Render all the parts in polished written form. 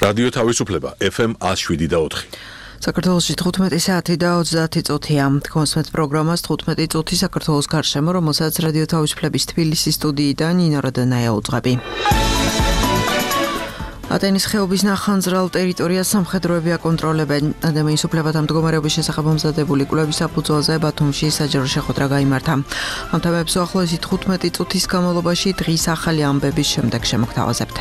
რადიო თავისუფლება FM 107.4. საქართველოში 15 საათი და 30 წუთია. კონსმეთ პროგრამას 15 წუთი საქართველოს გარშემო, რომელსაც რადიო თავისუფლების თბილისის სტუდიიდან ნინო რადანაია უძღვები. ატენის ხეობის ნახანძრალ ტერიტორიას სამხედროები აკონტროლებენ. ადამიანის უფლებათა მდგომარეობის შესახებ მომზადებული კვლევის საფუძველზე ბათუმში საჯარო შეხვედრა გაიმართა. ამ თემებს უახლოესი 15 წუთის განმავლობაში დღის ახალი ამბების შემდეგ შემოგთავაზებთ.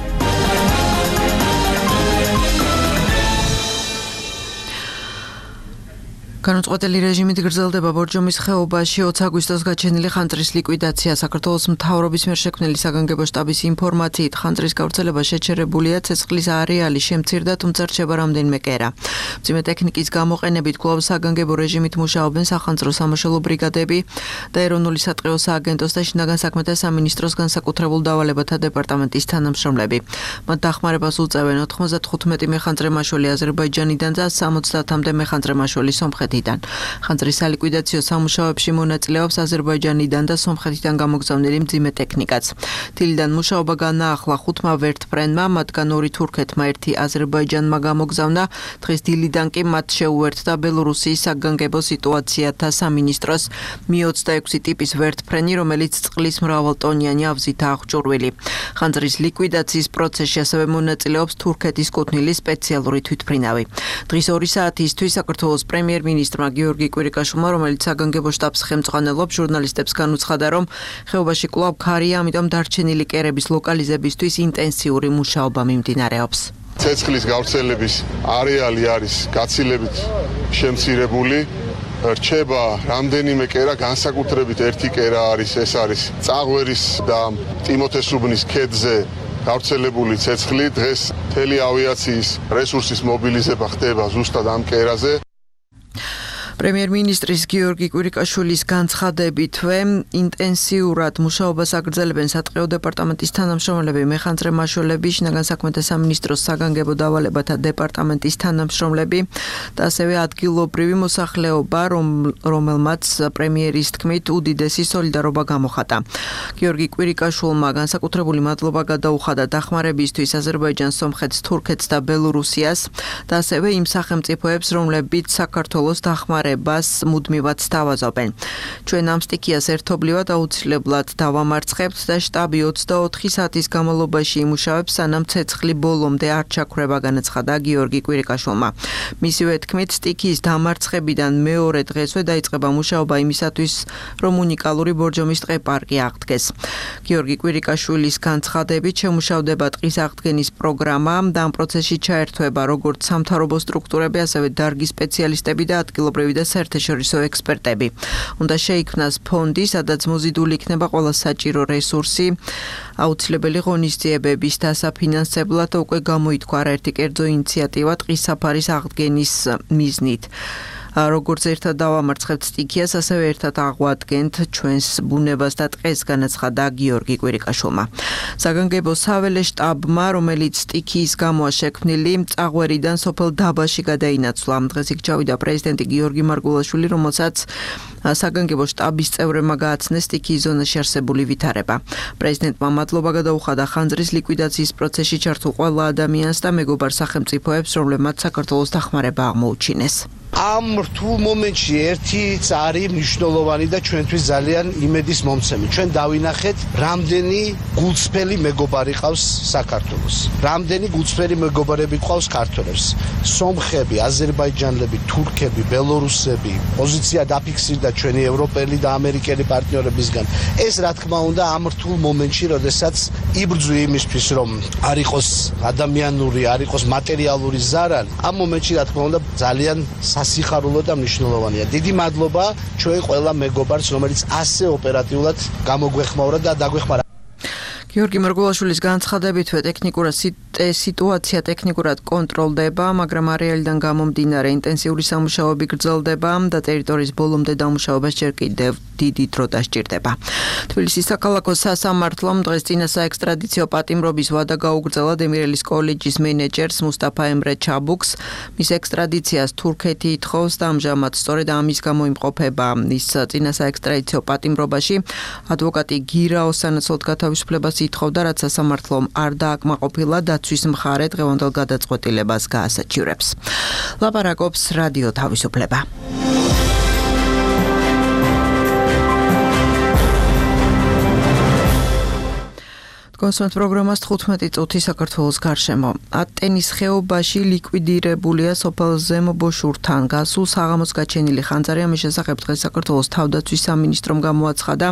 განუწყვეტელი რეჟიმით გრძელდება ბორჯომის ხეობაში 20 აგვისტოს გაჩენილი ხანძრის ლიკვიდაცია. საქართველოს მთავრობის მიერ შექმნილი საგანგებო შტაბის ინფორმაციით ხანძრის გავრცელება შეჩერებულია, ცეცხლის არეალი შემცირდა, თუმცა რჩება რამდენიმე კერა. მძიმე ტექნიკის გამოყენებით კვლავ საგანგებო რეჟიმით მუშაობენ სახანძრო სამაშველო ბრიგადები და ეროვნული სატყეო სააგენტოს და შინაგან საქმეთა სამინისტროს განსაკუთრებულ დავალებათა დეპარტამენტის თანამშრომლები. მათ დახმარებას უწევენ 95 მეხანძრე მაშველი აზერბაიჯანიდან და 70-მდე მეხანძრე მაშველი სომხეთიდან. ხანძრის სალიკვიდაციო სამუშაოებში მონაწილეობს აზერბაიჯანიდან და სომხეთიდან გამოგზავნილი მძიმე ტექნიკაც. დილიდან მუშაობა განაახლა 5 ვერტფრენმა, მათგან 2 თურქეთმა, 1 აზერბაიჯანმა გამოგზავნა. დღის დილიდან კი მათ შეუერთდა ბელორუსიის საგანგებო სიტუაციათა სამინისტროს Mi-26 ტიპის ვერტფრენი, რომელიც წყლის მრავალტონიანი ავზითაა აღჭურვილი. ხანძრის ლიკვიდაციის პროცესში ასევე მონაწილეობს თურქეთის კუთვნილი სპეციალური თვითმფრინავი. დღის 2 საათისთვის საქართველოს პრემიერ-მინისტრმა გიორგი კვირიკაშვილმა, რომელიც საგანგებო შტაბს ხელმძღვანელობს, ჟურნალისტებს განუცხადა, რომ ხეობაში კვლავ ქარია, ამიტომ დარჩენილი კერების ლოკალიზებისთვის ინტენსიური მუშაობა მიმდინარეობს. ცეცხლის გავრცელების არეალი არის გაცილებით შემცირებული. რჩება რამდენიმე კერა, განსაკუთრებით ერთი კერა არის, ეს არის წაღვერის და ტიმოთესუბნის ქედზე გავრცელებული ცეცხლი. დღეს მთელი ავიაციის რესურსის მობილიზება ხდება ზუსტად ამ კერაზე. პრემიერ-მინისტრის გიორგი კვირიკაშვილის განცხადებითვე ინტენსიურად მუშაობას აგრძელებენ სატყეო დეპარტამენტის თანამშრომლები, მეხანძრე მაშველები, შინაგან საქმეთა სამინისტროს საგანგებო დავალებათა დეპარტამენტის თანამშრომლები და ასევე ადგილობრივი მოსახლეობა, რომელმაც პრემიერის თქმით უდიდესი სოლიდარობა გამოხატა. გიორგი კვირიკაშვილმა განსაკუთრებული მადლობა გადაუხადა დახმარებისთვის აზერბაიჯანს, სომხეთს, თურქეთს და ბელორუსიას და ასევე იმ სახელმწიფოებს, რომლებიც საქართველოს დახმარებას მუდმივად სთავაზობენ. ჩვენ ამ სტიქიას ერთობლივად აუცილებლად დავამარცხებთ და შტაბი 24 საათის განმავლობაში იმუშავებს, სანამ ცეცხლი ბოლომდე არ ჩაქრება, განაცხადა გიორგი კვირიკაშვილმა. მისივე თქმით, სტიქიის დამარცხებიდან მეორე დღესვე დაიწყება მუშაობა იმისათვის, რომ უნიკალური ბორჯომის ტყე-პარკი აღდგეს. გიორგი კვირიკაშვილის განცხადებით შემუშავდება ტყის აღდგენის პროგრამა და ამ პროცესში ჩაერთვება როგორც სამთავრობო სტრუქტურები, ასევე დარგის სპეციალისტები და ადგილობრივი და საერთაშორისო ექსპერტები. უნდა შეიქმნას ფონდი, სადაც მოზიდული იქნება ყველა საჭირო რესურსი, აუცილებელი ღონისძიებების დასაფინანსებლად უკვე გამოითქვა არაერთი კერძო ინიციატივა ტყის საფარის აღდგენის მიზნით. როგორც ერთად დავამარცხებთ სტიქიას, ასევე ერთად აღვადგენთ ჩვენს ბუნებას და ტყეს, განაცხადა გიორგი კვირიკაშვილმა. საგანგებო საველე შტაბმა, რომელიც სტიქიის გამოა შექმნილი, წაღვერიდან სოფელ დაბაში გადაინაცვლა. დღეს იქ ჩავიდა პრეზიდენტი გიორგი მარგულაშვილი, რომელსაც საგანგებო შტაბის წევრებმა გააცნეს სტიქიის ზონაში არსებული ვითარება. პრეზიდენტმა მადლობა გადაუხადა ხანძრის ლიკვიდაციის პროცესში ჩართულ ყველა ადამიანს და მეგობარ სახელმწიფოებს, რომლებმაც საქართველოს დახმარება აღმოუჩინეს. ამ რთულ მომენტში ერთი წარი მნიშვნელოვანი და ჩვენთვის ძალიან იმედის მომცემი. ჩვენ დავინახეთ, რამდენი გულწრფელი მეგობარი ყავს საქართველოს. რამდენი გულწრფელი მეგობარები ყავს ქართველებს. სომხები, აზერბაიჯანელები, თურქები, ბელორუსები. პოზიცია დაფიქსირდა ჩვენი ევროპელი და ამერიკელი პარტნიორებისგან. ეს რა თქმა უნდა ამ რთულ მომენტში, როდესაც იბრძვი იმისთვის, რომ არ იყოს ადამიანური, არ იყოს მატერიალური ზარალი, ამ მომენტში რა თქმა უნდა ძალიან სასიხარულო და მნიშვნელოვანია. დიდი მადლობა ჩვენ ყველა მეგობარს, რომელიც ასე ოპერატიულად გამოგვეხმაურა და დაგვეხმარა. გიორგი მარგულაშვილის განცხადებითვე სიტუაცია ტექნიკურად კონტროლდება, მაგრამ არეალიდან გამომდინარე ინტენსიური სამუშაოები გრძელდება და ტერიტორიის ბოლომდე დამუშავებას ჯერ კიდევ დიდი დრო დასჭირდება. თბილისის საქალაქო სასამართლომ დღეს წინა საექსტრადიციო პატიმრობის ვადა გაუგრძელა დემირელის კოლეჯის მენეჯერს მუსტაფა ემრე ჩაბუქს. მის ექსტრადიციას თურქეთი ითხოვს და ამჟამად სწორედ ამის გამო იმყოფება ის წინა საექსტრადიციო პატიმრობაში. ადვოკატი გირაოს სანაცვლოდ გათავისუფლებას ითხოვდა, რაც სასამართლომ არ დააკმაყოფილა დაცვის მხარე დღევანდელ გადაწყვეტილებას გაასაჩივრებს. ლაპარაკობს რადიო თავისუფლება. კონსულტ პროგრამას 15 წუთი საქართველოს გარშემო. ატენის ხეობაში ლიკვიდირებულია სოფელ ზემო ბოშურთან გასულ საღამოს გაჩენილი ხანძარი. ამის შესახებ დღეს საქართველოს თავდაცვის სამინისტრომ გამოაცხადა,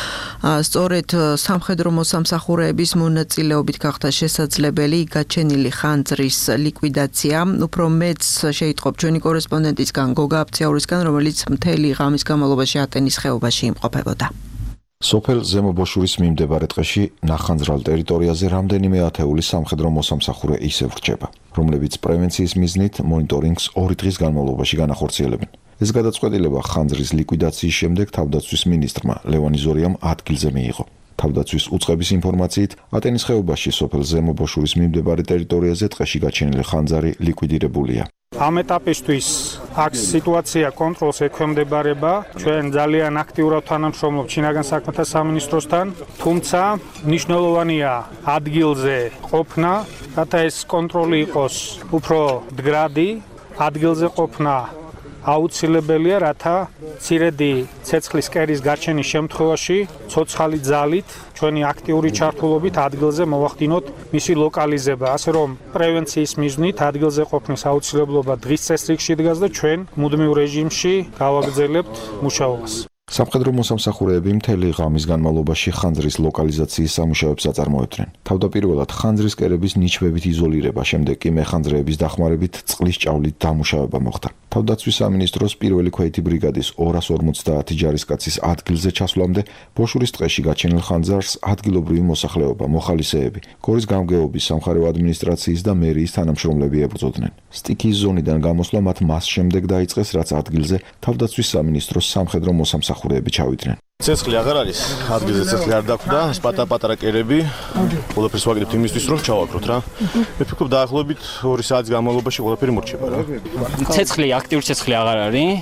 სწორედ სამხედრო მოსამსახურეების მონაწილეობით გახდა შესაძლებელი გაჩენილი ხანძრის ლიკვიდაცია. უფრო მეც შეიტყობ ჩვენი კორესპონდენტისგან გოგა აფციაურისგან, რომელიც მთელი ღამის განმავლობაში ატენის ხეობაში იმყოფებოდა. სოფელ ზემო ბოშურის მიმდებარე ტყეში ნახანძრალ ტერიტორიაზე რამდენიმე ათეული სამხედრო მოსამსახურე ისევ რჩება, რომლებიც პრევენციის მიზნით მონიტორინგს 2 დღის განმავლობაში განახორციელებენ. ეს გადაწყვეტილება ხანძრის ლიკვიდაციის შემდეგ თავდაცვის მინისტრმა ლევან იზორიამ ადგილზე მიიღო. თავდაცვის უწყების ინფორმაციით, ატენის ხეობაში სოფელ ზემო ბოშურის მიმდებარე ტერიტორიაზე ტყეში გაჩენილი ხანძარი ლიკვიდირებულია. ამ ეტაპისთვის აქ სიტუაცია კონტროლს ექვემდებარება. ჩვენ ძალიან აქტიურად თანამშრომლობთ შინაგან საქმეთა სამინისტროსთან, თუმცა მნიშვნელოვანია ადგილზე ყოფნა, რათა ეს კონტროლი იყოს უფრო მდგრადი, ადგილზე ყოფნა აუცილებელია, რათა მცირედი ცეცხლის კერის გაჩენის შემთხვევაში ცოცხალი ძალით ჩვენი აქტიური ჩართულობით ადგილზე მოვახდინოთ მისი ლოკალიზება, ასე რომ პრევენციის მიზნით ადგილზე ყოფნის აუცილებლობა დღის წესრიგში დგას და ჩვენ მუდმივ რეჟიმში გავაგრძელებთ მუშაობას. სამხედრო მოსამსახურეები მთელი ღამის განმავლობაში ხანძრის ლოკალიზაციის სამუშაოებს აწარმოებდნენ. თავდაპირველად ხანძრის კერების ნიჩბებით იზოლირება, შემდეგ კი მეხანძრეების დახმარებით წყლის ჭავლით დამუშავება მოხდა. თავდაცვის სამინისტროს პირველი ქვეითი ბრიგადის 250 ჯარისკაცის ადგილზე ჩასვლამდე ბოშურის ტყეში გაჩენილ ხანძარს ადგილობრივი მოსახლეობა, მოხალისეები, გორის გამგეობის სამხარეო ადმინისტრაციის და მერიის თანამშრომლები ებრძოდნენ. სტიქიის ზონიდან გამოსვლა მათ მას შემდეგ დაიწყეს, რაც ადგილზე თავდაცვის სამინისტროს სამხედრო მოსამსახურეები ჩავიდნენ. ცეცხლი აღარ არის, ადგილზე ცეცხლი არ დაგვდა, პატარ-პატარა კერები, ყველაფერს ვაკეთებთ იმისთვის, რომ ჩავაკროთ რა. მე ფიქრობ დაახლოებით 2 საათის განმავლობაში ყველაფერი მორჩება რა. ცეცხლი, აქტიური ცეცხლი აღარ არის.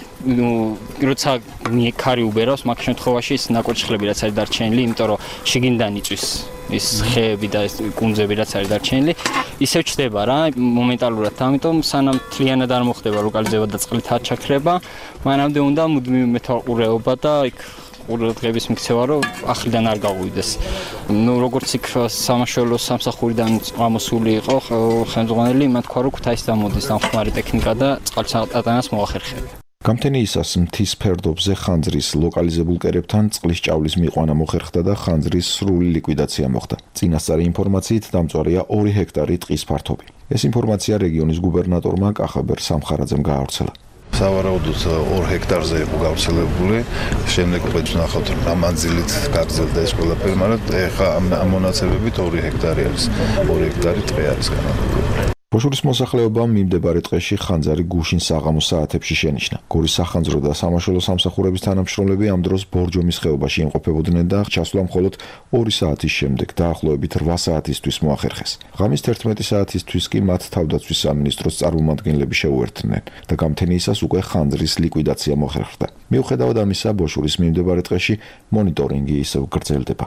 როცა ქარი უბერავს, მაგ შემთხვევაში ის ნაკვეთშხლები რაც არის დარჩენილი, იმიტომ რომ შიგნიდან იწვის ის ხეები და ეს კუნძები რაც არის დარჩენილი, ისევ ჩდება რა მომენტალურად. ამიტომ სანამ თლიანად არ მოხდება ლოკალიზება და წყლით არ ჩაქრება, მანამდე უნდა მუდმივი მეთვალყურეობა და იქ ყურადღების მიქცევა, რომ ახლიდან არ გაღვიდეს. როგორც იქ სამაშველო სამსახურიდან ამოსული იყო ხელმძღვანელი, მან თქვა, რომ ქუთაისს დამოდის დამხმარე ტექნიკა და წყალსატანას მოახერხებია. გამთენიისას მთის ფერდობზე ხანძრის ლოკალიზებულ კერებთან წყლის ჭავლის მიყვანა მოხერხდა და ხანძრის სრული ლიკვიდაცია მოხდა. წინასწარი ინფორმაციით დამწვარია 2 ჰექტარი ტყის ფართობი. ეს ინფორმაცია რეგიონის გუბერნატორმა კახაბერ სამხარაძემ გაავრცელა. სავარაუდოდ 2 ჰექტარზე იყო გავრცელებული. შემდეგ უკვე ნახავთ, რომ ამანძილით გაგრძელდა ეს ყველაფერი, მაგრამ ეხა ამ მონაცემებით 2 ჰექტარი არის. 2 ჰექტარი ტყე არის განადგურებული. ბოშურის მოსახლეობამ მიმდებარე ტყეში ხანძარი გუშინ საღამოს საათებში შენიშნა. გორის სახანძრო და სამაშველო სამსახურების თანამშრომლები ამ დროს ბორჯომის ხეობაში იმყოფებოდნენ და ჩასვლა მხოლოდ 2 საათის შემდეგ დაახლოებით 8 საათისთვის მოახერხეს. ღამის 11 საათისთვის კი მათ თავდაცვის სამინისტროს წარმომადგენლები შეუერთდნენ და გამთენიისას უკვე ხანძრის ლიკვიდაცია მოხერხდა. მიუხედავად ამისა, ბოშურის მიმდებარე ტყეში მონიტორინგი ისევ გრძელდება.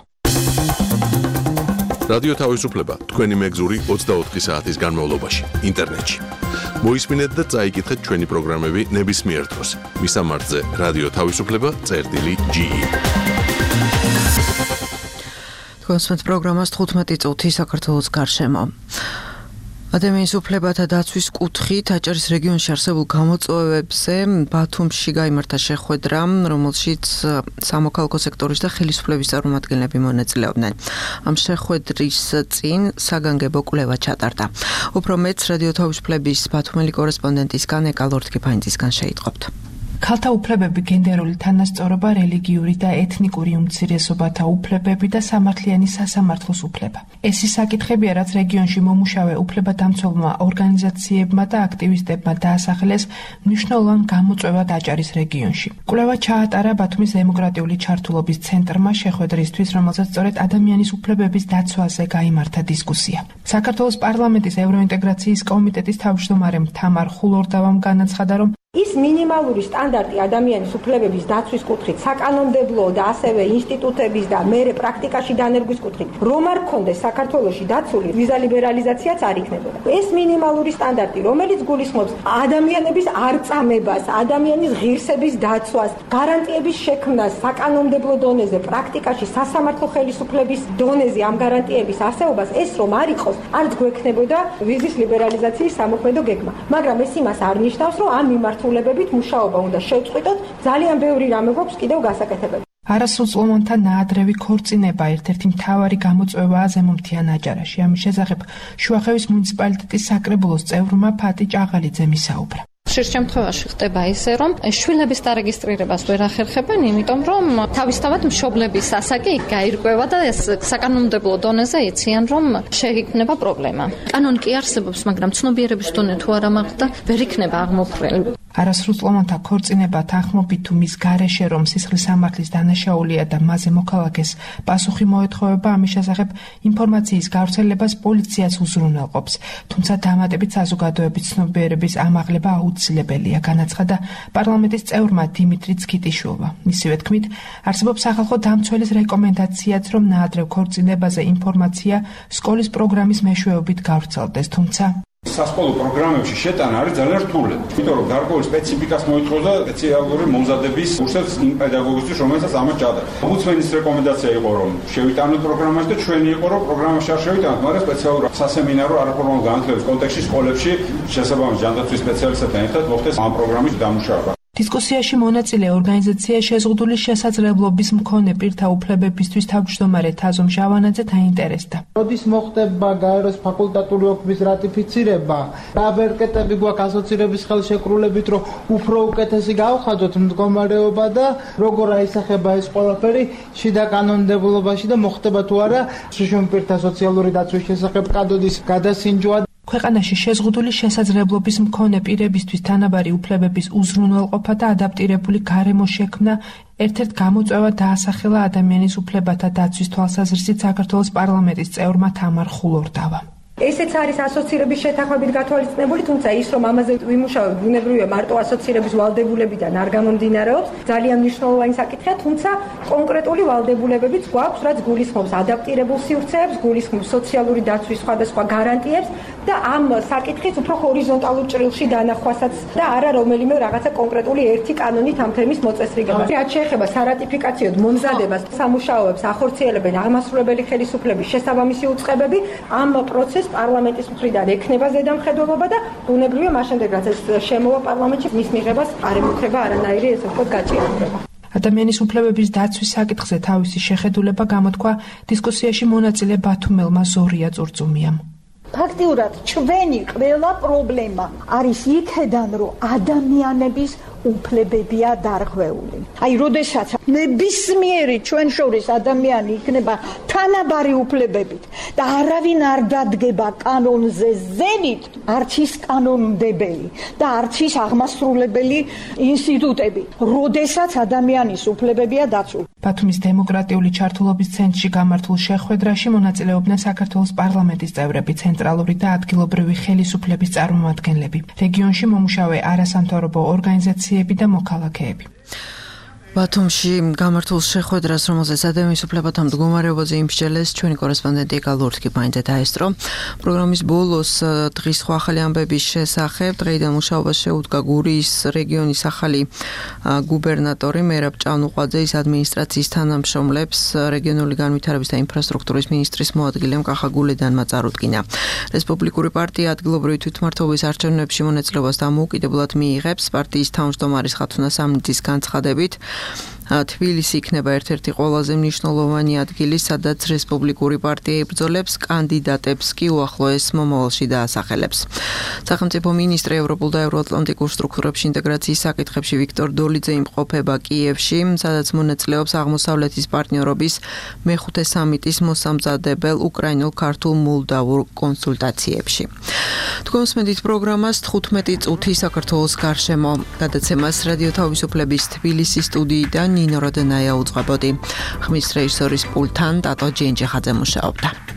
რადიო თავისუფლება თქვენი მეგზური 24 საათის განმავლობაში ინტერნეტში. მოისმინეთ და წაიკითხეთ ჩვენი პროგრამები ნებისმიერ დროს. მისამართზე რადიო თავისუფლება.ge. კონსულტ პროგრამას 15 წუთი საქართველოს გარშემო. ადამიანის უფლებათა დაცვის კუთხით აჭარის რეგიონში არსებულ გამოწვევებზე ბათუმში გაიმართა შეხვედრა, რომელშიც სამოქალაქო სექტორის და ხელისუფლების წარმომადგენლები მონაწილეობდნენ. ამ შეხვედრის წინ საგანგებო კვლევა ჩატარდა. უფრო მეც რადიო თავისუფლების ბათუმელი კორესპონდენტისგან ეკალორთკიფანძისგან შეიტყობთ. ქალთა უფლებები, გენდერული თანასწორობა, რელიგიური და ეთნიკური უმცირესობათა უფლებები და სამართლიანი სასამართლოს უფლება. ეს ის საკითხებია, რაც რეგიონში მომუშავე უფლებადამცველმა ორგანიზაციებმა და აქტივისტებმა დაასახელეს მნიშვნელოვან გამოწვევად აჭარის რეგიონში. კვლევა ჩაატარა ბათუმის დემოკრატიული ჩართულობის ცენტრმა შეხვედრისთვის, რომელზეც სწორედ ადამიანის უფლებების დაცვაზე გაიმართა დისკუსია. საქართველოს პარლამენტის ევროინტეგრაციის კომიტეტის თავმჯდომარემ თამარ ხულორდავამ განაცხადა, რომ ის მინიმალური სტანდარტი ადამიანის უფლებების დაცვის კუთხით, საკანონმდებლო და ასევე ინსტიტუტების და მერე პრაქტიკაში დანერგვის კუთხით, რომ არ გქონდეს საქართველოში დაცული ვიზა ლიბერალიზაციაც არ იქნებოდა. ეს მინიმალური სტანდარტი, რომელიც გულისხმობს ადამიანების არწამებას, ადამიანის ღირსების დაცვას, გარანტიების შექმნას საკანონმდებლო დონეზე, პრაქტიკაში სასამართლო ხელისუფლების დონეზე ამ გარანტიების არსებობას, ეს რომ არ იყოს, არც გვექნებოდა ვიზის ლიბერალიზაციის სამოქმედო გეგმა. მაგრამ ეს იმას არ ნიშნავს, რომ ამ მიმართულებებით მუშაობა უნდა შევწყვიტოთ, ძალიან ბევრი რამე გვაქვს კიდევ გასაკეთებელი. არასრულწლოვანთა ნაადრევი ქორწინება ერთ-ერთი მთავარი გამოწვევაა ზემომთიან აჭარაში. ამის შესახებ შუახევის მუნიციპალიტეტის საკრებულოს წევრმა ფატი ჭაღალიძემ ისაუბრა. ხშირ შემთხვევაში ხდება ისე, რომ შვილების დარეგისტრირებას ვერ ახერხებენ, იმიტომ რომ თავისთავად მშობლების ასაკი გაირკვევა და ეს საკანონმდებლო დონეზე იციან, რომ შეიქმნება პრობლემა. კანონი კი არსებობს, მაგრამ ცნობიერების დონე თუ არ ამაღლდა, ვერ იქნება აღმოფხვრელი. არასრულწლოვანთა ქორწინება თანხმობით თუ მის გარეშე რომ სისხლის სამართლის დანაშაულია და მასზე მოქალაქეს პასუხი მოეთხოვება, ამის შესახებ ინფორმაციის გავრცელებას პოლიციაც უზრუნველყოფს. თუმცა დამატებით საზოგადოების ცნობიერების ამაღლება აუცილებელია, განაცხადა პარლამენტის წევრმა დიმიტრი ცქიტიშვილმა. მისივე თქმით, არსებობს სახალხო დამცველის რეკომენდაციაც, რომ ნაადრევ ქორწინებაზე ინფორმაცია სკოლის პროგრამის მეშვეობით გავრცელდეს, თუმცა სასკოლო პროგრამებში შეტანა არის ძალიან რთული. იმიტომ რომ გარკვეული სპეციფიკას მოითხოვს და სპეციალური მომზადების კურსებს იმ პედაგოგისთვის, რომელსაც ამას ჭირდება. ომბუდსმენის რეკომენდაცია იყო, რომ შევიტანოთ პროგრამაში და ჩვენი იყო, რომ პროგრამაში არ შევიტანოთ, მაგრამ სპეციალურ სასემინარო არაფორმალურ განათლების კონტექსტში სკოლებში შესაბამის ჯანდაცვის სპეციალისტებთან ერთად მოხდეს ამ პროგრამის დამუშავება. დისკუსიაში მონაწილე ორგანიზაცია შეზღუდული შესაძლებლობის მქონე პირთა უფლებებისთვის თავმჯდომარე თაზო მჟავანაძე დაინტერესდა. როდის მოხდება გაეროს ფაკულტატური ოფის რატიფიცირება, რა ვერკეტები გვაქვს ასოცირების ხელშეკრულებით, რომ უფრო უკეთესი გავხადოთ მდგომარეობა და როგორ აისახება ეს ყველაფერი შიდა კანონმდებლობაში და მოხდება თუ არა შრომის პირთა სოციალური დაცვის შესახებ კადოდის გადასინჯვა. ქვეყანაში შეზღუდული შესაძლებლობის მქონე პირებისთვის თანაბარი უფლებების უზრუნველყოფა და ადაპტირებული გარემო შექმნა ერთ-ერთ გამოწვევად დაასახელა ადამიანის უფლებათა დაცვის თვალსაზრისით საქართველოს პარლამენტის წევრმა თამარ ხულორდავამ. ესეც არის ასოცირების შეთანხმებით გათვალისწინებული, თუმცა ის რომ ამაზე ვიმუშავებ, ბუნებრივია მარტო ასოცირების ვალდებულებიდან არ გამომდინარეობს, ძალიან მნიშვნელოვანი საკითხია, თუმცა კონკრეტული ვალდებულებებიც გვაქვს, რაც გულისხმობს ადაპტირებულ სივრცეებს, გულისხმობს სოციალური დაცვის სხვადასხვა გარანტიებს და ამ საკითხის უფრო ჰორიზონტალურ ჭრილში დანახვასაც და არა რომელიმე რაღაცა კონკრეტული ერთი კანონით ამ თემის მოწესრიგებას. რაც შეეხება სარატიფიკაციოდ მომზადებას, სამუშაოებს ახორციელებენ აღმასრულებელი ხელისუფლების შესაბამისი უწყებები, ამ პროცესს პარლამენტის მხრიდან ექნება ზედამხედველობა და ბუნებრივია მას შემდეგ რაც ეს შემოვა პარლამენტში მის მიღებას არ ემუქრება არანაირი ესე ვთქვათ გაჭირვება. ადამიანის უფლებების დაცვის საკითხზე თავისი შეხედულება გამოთქვა დისკუსიაში მონაწილე ბათუმელმა ზორია წურწუმიამ. ფაქტიურად ჩვენი ყველა პრობლემა არის იქედან, რომ ადამიანების უფლებებია დარღვეული. აი, როდესაც ნებისმიერი ჩვენ შორის ადამიანი იქნება თანაბარი უფლებებით და არავინ არ დადგება კანონზე ზევით, არც ის კანონმდებელი და არც ის აღმასრულებელი ინსტიტუტები, როდესაც ადამიანის უფლებებია დაცული. ბათუმის დემოკრატიული ჩართულობის ცენტრში გამართულ შეხვედრაში მონაწილეობდნენ საქართველოს პარლამენტის წევრები, ცენტრალური და ადგილობრივი ხელისუფლების წარმომადგენლები, რეგიონში მომუშავე არასამთავრობო ორგანიზაციები და მოქალაქეები. ბათუმში გამართულ შეხვედრას, რომელზეც ადამიანის უფლებათა მდგომარეობაზე იმსჯელეს ჩვენი კორესპონდენტი გალურთკი მაინც დაესწრო. პროგრამის ბოლოს დღის სხვა ახალი ამბების შესახებ დღეიდან მუშაობას შეუდგა გურიის რეგიონის ახალი გუბერნატორი მერაბ ჭანუყვაძე, ის ადმინისტრაციის თანამშრომლებს რეგიონული განვითარების და ინფრასტრუქტურის მინისტრის მოადგილემ კახაგულედანმა წარუდგინა. რესპუბლიკური პარტია ადგილობრივი თვითმმართველობის არჩევნებში მონაწილეობას დამოუკიდებლად მიიღებს. პარტიის თავმჯდომარის ხათუნა სამნიძის განცხადებით თბილისი იქნება ერთ-ერთი ყველაზე მნიშვნელოვანი ადგილი, სადაც რესპუბლიკური პარტია იბრძოლებს, კანდიდატებს კი უახლოეს მომავალში დაასახელებს. სახელმწიფო მინისტრი ევროპულ და ევროატლანტიკურ სტრუქტურებში ინტეგრაციის საკითხებში ვიქტორ დოლიძე იმყოფება კიევში, სადაც მონაწილეობს აღმოსავლეთის პარტნიორობის მეხუთე სამიტის მოსამზადებელ უკრაინულ-ქართულ-მოლდავურ კონსულტაციებში. თქვენ მსმენთ პროგრამას 15 წუთი საქართველოს გარშემო. გადაცემას რადიო თავისუფლების თბილისის სტუდიიდან ნინო როდენაია უძღვებოდი. ხმის რეჟისორის პულტთან ტატო ჯენჯიხაძე მუშაობდა.